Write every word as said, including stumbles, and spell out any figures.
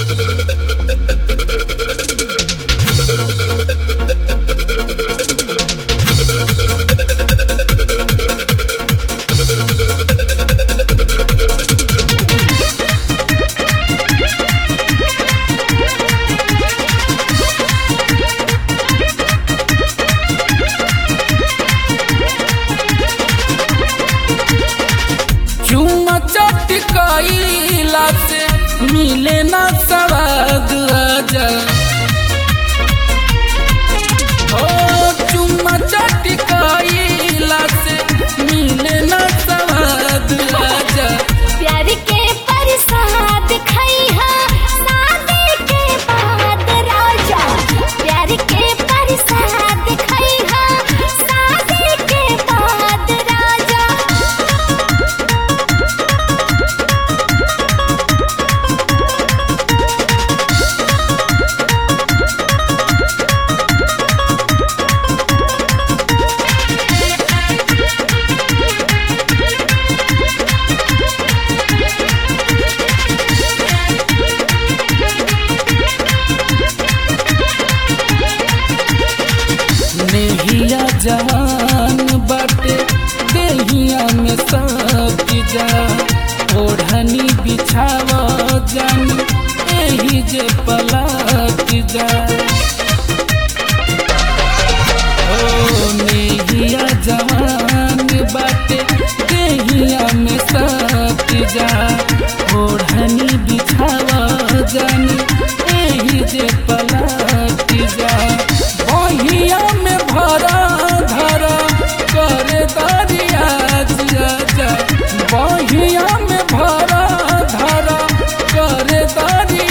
चुम्मा चटकाइला से मिले ना स्वाद आजा। ओ चुम्मा चटकाइला से मिले ना स्वाद आजा। प्यार के प्रसाद खैहा शादी के बाद राजा। प्यार के प्रसाद खैहा शादी के बाद राजा। नेहिया जवान बाटे देहिया में सब जा। ओढ़नी बिछावा जानी एही जे पलट जा। ओ नेहिया जवान बाटे देहिया में सब जा। ओढ़नी बिछावा जानी एही जे पलट जा। बहिया में भरा धरा कर दरिया जा। बहिया में भरा धरा कर दरिया